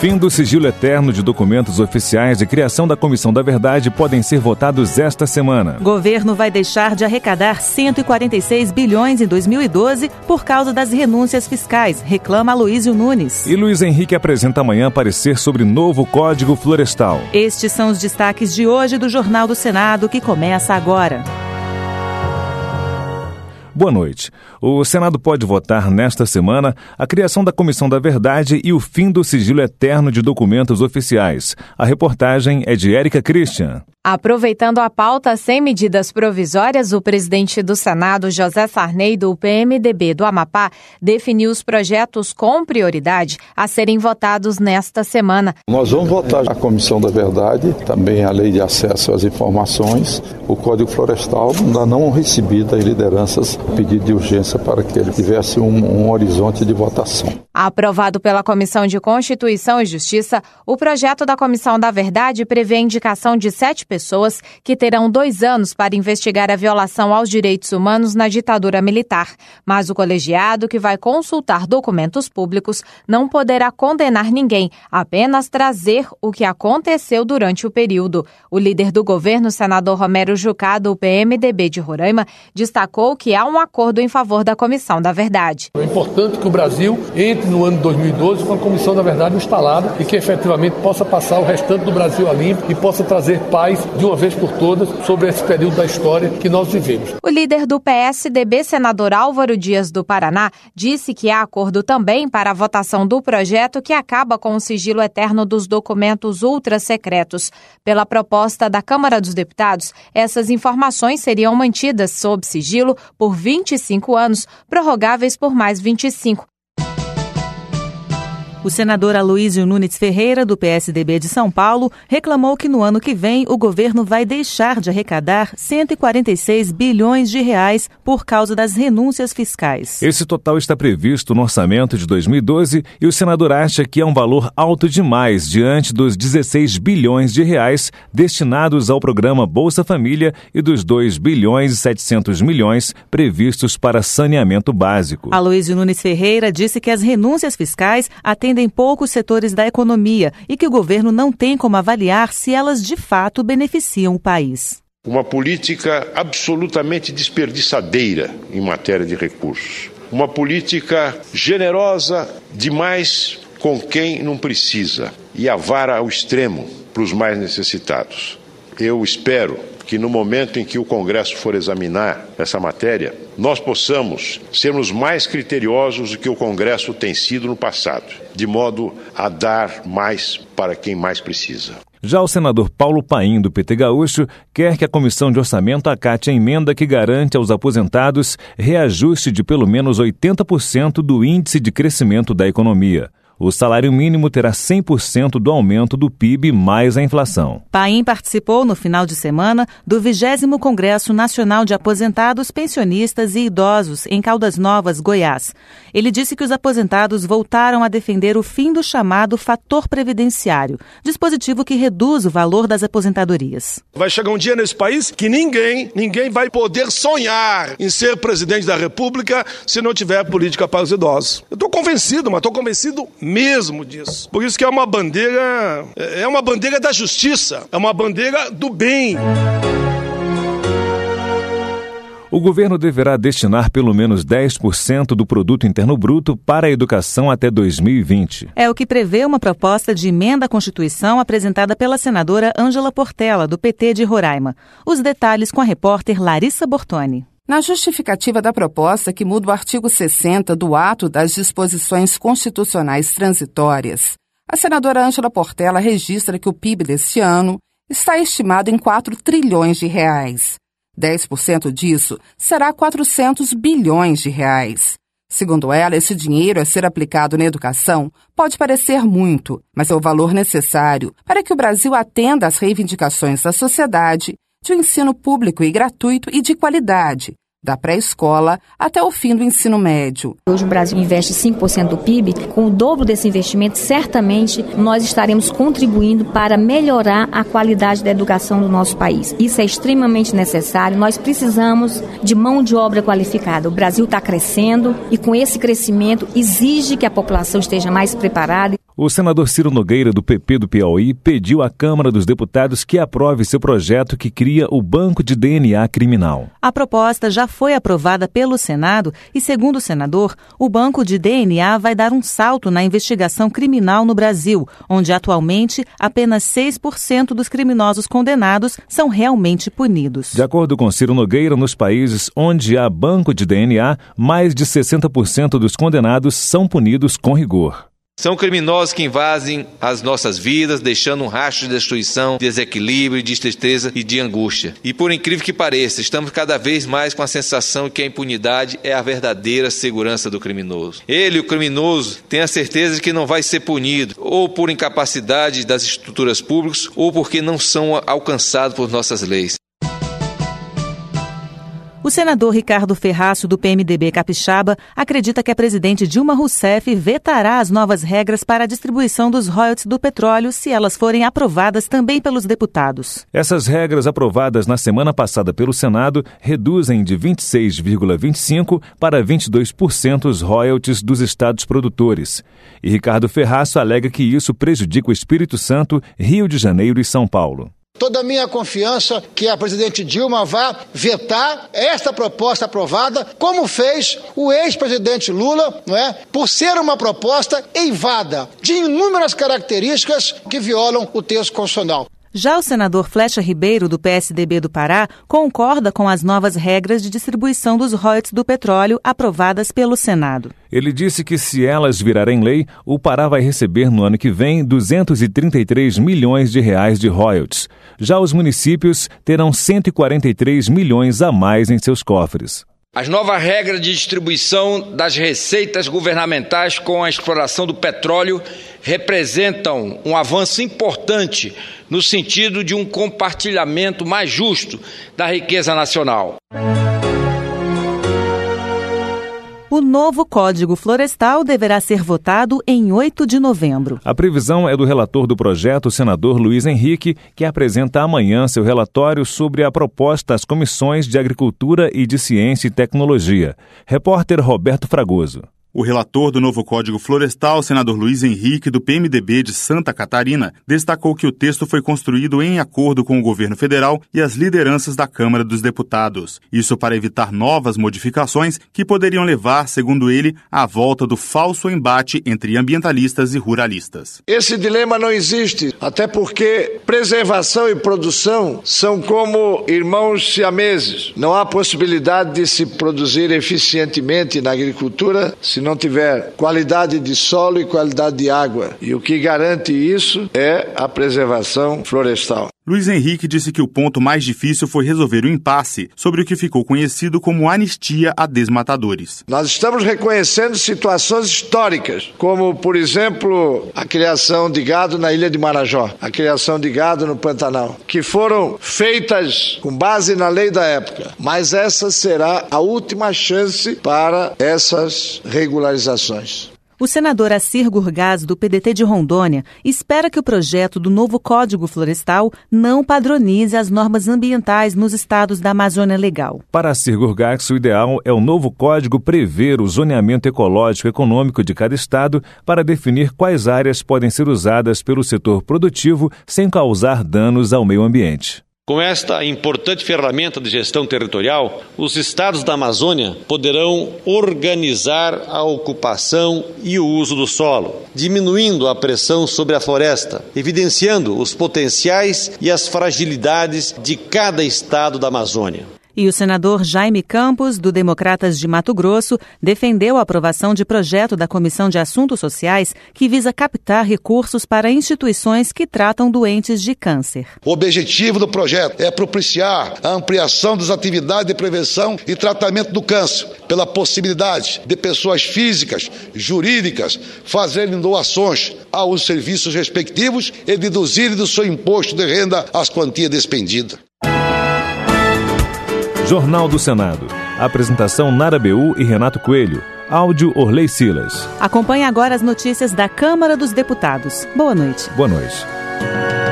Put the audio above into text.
fim do sigilo eterno de documentos oficiais e criação da Comissão da Verdade podem ser votados esta semana. Governo vai deixar de arrecadar 146 bilhões em 2012 por causa das renúncias fiscais, reclama Aloysio Nunes. E Luiz Henrique apresenta amanhã parecer sobre novo Código Florestal. Estes são os destaques de hoje do Jornal do Senado, que começa agora. Boa noite. O Senado pode votar nesta semana a criação da Comissão da Verdade e o fim do sigilo eterno de documentos oficiais. A reportagem é de Érica Christian. Aproveitando a pauta sem medidas provisórias, o presidente do Senado, José Sarney, do PMDB do Amapá, definiu os projetos com prioridade a serem votados nesta semana. Nós vamos votar a Comissão da Verdade, também a Lei de Acesso às Informações, o Código Florestal. Ainda não recebi das lideranças pedido de urgência para que ele tivesse um horizonte de votação. Aprovado pela Comissão de Constituição e Justiça, o projeto da Comissão da Verdade prevê a indicação de 7 pessoas que terão 2 anos para investigar a violação aos direitos humanos na ditadura militar. Mas o colegiado, que vai consultar documentos públicos, não poderá condenar ninguém, apenas trazer o que aconteceu durante o período. O líder do governo, senador Romero Jucá, do PMDB de Roraima, destacou que há um acordo em favor da Comissão da Verdade. É importante que o Brasil entre no ano de 2012 com a Comissão da Verdade instalada e que efetivamente possa passar o restante do Brasil a limpo e possa trazer paz de uma vez por todas sobre esse período da história que nós vivemos. O líder do PSDB, senador Álvaro Dias do Paraná, disse que há acordo também para a votação do projeto que acaba com o sigilo eterno dos documentos ultrasecretos. Pela proposta da Câmara dos Deputados, essas informações seriam mantidas sob sigilo por 25 anos, prorrogáveis por mais 25. O senador Aloysio Nunes Ferreira, do PSDB de São Paulo, reclamou que no ano que vem o governo vai deixar de arrecadar 146 bilhões de reais por causa das renúncias fiscais. Esse total está previsto no orçamento de 2012 e o senador acha que é um valor alto demais diante dos 16 bilhões de reais destinados ao programa Bolsa Família e dos 2 bilhões e 700 milhões previstos para saneamento básico. Aloysio Nunes Ferreira disse que as renúncias fiscais atendem poucos setores da economia e que o governo não tem como avaliar se elas de fato beneficiam o país. Uma política absolutamente desperdiçadeira em matéria de recursos. Uma política generosa demais com quem não precisa e avara ao extremo para os mais necessitados. Eu espero que no momento em que o Congresso for examinar essa matéria, nós possamos sermos mais criteriosos do que o Congresso tem sido no passado, de modo a dar mais para quem mais precisa. Já o senador Paulo Paim, do PT Gaúcho, quer que a Comissão de Orçamento acate a emenda que garante aos aposentados reajuste de pelo menos 80% do índice de crescimento da economia. O salário mínimo terá 100% do aumento do PIB mais a inflação. Paim participou no final de semana do 20º Congresso Nacional de Aposentados, Pensionistas e Idosos em Caldas Novas, Goiás. Ele disse que os aposentados voltaram a defender o fim do chamado fator previdenciário, dispositivo que reduz o valor das aposentadorias. Vai chegar um dia nesse país que ninguém vai poder sonhar em ser presidente da República se não tiver política para os idosos. Eu estou convencido, mas estou convencido mesmo disso. Por isso que é uma bandeira da justiça, é uma bandeira do bem. O governo deverá destinar pelo menos 10% do Produto Interno Bruto para a educação até 2020. É o que prevê uma proposta de emenda à Constituição apresentada pela senadora Ângela Portela, do PT de Roraima. Os detalhes com a repórter Larissa Bortoni. Na justificativa da proposta que muda o artigo 60 do Ato das Disposições Constitucionais Transitórias, a senadora Ângela Portela registra que o PIB deste ano está estimado em 4 trilhões de reais. 10% disso será 400 bilhões de reais. Segundo ela, esse dinheiro a ser aplicado na educação pode parecer muito, mas é o valor necessário para que o Brasil atenda às reivindicações da sociedade de um ensino público e gratuito e de qualidade, da pré-escola até o fim do ensino médio. Hoje o Brasil investe 5% do PIB. Com o dobro desse investimento, certamente nós estaremos contribuindo para melhorar a qualidade da educação do nosso país. Isso é extremamente necessário. Nós precisamos de mão de obra qualificada. O Brasil está crescendo e com esse crescimento exige que a população esteja mais preparada. O senador Ciro Nogueira, do PP do Piauí, pediu à Câmara dos Deputados que aprove seu projeto que cria o Banco de DNA Criminal. A proposta já foi aprovada pelo Senado e, segundo o senador, o Banco de DNA vai dar um salto na investigação criminal no Brasil, onde atualmente apenas 6% dos criminosos condenados são realmente punidos. De acordo com Ciro Nogueira, nos países onde há banco de DNA, mais de 60% dos condenados são punidos com rigor. São criminosos que invadem as nossas vidas, deixando um rastro de destruição, de desequilíbrio, de tristeza e de angústia. E por incrível que pareça, estamos cada vez mais com a sensação de que a impunidade é a verdadeira segurança do criminoso. Ele, o criminoso, tem a certeza de que não vai ser punido, ou por incapacidade das estruturas públicas, ou porque não são alcançados por nossas leis. O senador Ricardo Ferraço, do PMDB Capixaba, acredita que a presidente Dilma Rousseff vetará as novas regras para a distribuição dos royalties do petróleo se elas forem aprovadas também pelos deputados. Essas regras aprovadas na semana passada pelo Senado reduzem de 26,25% para 22% os royalties dos estados produtores. E Ricardo Ferraço alega que isso prejudica o Espírito Santo, Rio de Janeiro e São Paulo. Toda a minha confiança que a presidente Dilma vá vetar esta proposta aprovada, como fez o ex-presidente Lula, não é? Por ser uma proposta eivada de inúmeras características que violam o texto constitucional. Já o senador Flecha Ribeiro, do PSDB do Pará, concorda com as novas regras de distribuição dos royalties do petróleo aprovadas pelo Senado. Ele disse que se elas virarem lei, o Pará vai receber no ano que vem 233 milhões de reais de royalties. Já os municípios terão 143 milhões a mais em seus cofres. As novas regras de distribuição das receitas governamentais com a exploração do petróleo representam um avanço importante no sentido de um compartilhamento mais justo da riqueza nacional. O novo Código Florestal deverá ser votado em 8 de novembro. A previsão é do relator do projeto, o senador Luiz Henrique, que apresenta amanhã seu relatório sobre a proposta às comissões de Agricultura e de Ciência e Tecnologia. Repórter Roberto Fragoso. O relator do novo Código Florestal, senador Luiz Henrique, do PMDB de Santa Catarina, destacou que o texto foi construído em acordo com o governo federal e as lideranças da Câmara dos Deputados. Isso para evitar novas modificações que poderiam levar, segundo ele, à volta do falso embate entre ambientalistas e ruralistas. Esse dilema não existe, até porque preservação e produção são como irmãos siameses. Não há possibilidade de se produzir eficientemente na agricultura se não tiver qualidade de solo e qualidade de água. E o que garante isso é a preservação florestal. Luiz Henrique disse que o ponto mais difícil foi resolver o impasse sobre o que ficou conhecido como anistia a desmatadores. Nós estamos reconhecendo situações históricas, como, por exemplo, a criação de gado na Ilha de Marajó, a criação de gado no Pantanal, que foram feitas com base na lei da época. Mas essa será a última chance para essas regularizações. O senador Assir Gurgás, do PDT de Rondônia, espera que o projeto do novo Código Florestal não padronize as normas ambientais nos estados da Amazônia Legal. Para Assir Gurgás, o ideal é o novo código prever o zoneamento ecológico e econômico de cada estado para definir quais áreas podem ser usadas pelo setor produtivo sem causar danos ao meio ambiente. Com esta importante ferramenta de gestão territorial, os estados da Amazônia poderão organizar a ocupação e o uso do solo, diminuindo a pressão sobre a floresta, evidenciando os potenciais e as fragilidades de cada estado da Amazônia. E o senador Jaime Campos, do Democratas de Mato Grosso, defendeu a aprovação de projeto da Comissão de Assuntos Sociais que visa captar recursos para instituições que tratam doentes de câncer. O objetivo do projeto é propiciar a ampliação das atividades de prevenção e tratamento do câncer, pela possibilidade de pessoas físicas, jurídicas, fazerem doações aos serviços respectivos e deduzirem do seu imposto de renda as quantias despendidas. Jornal do Senado. Apresentação Nara Beu e Renato Coelho. Áudio Orley Silas. Acompanhe agora as notícias da Câmara dos Deputados. Boa noite. Boa noite.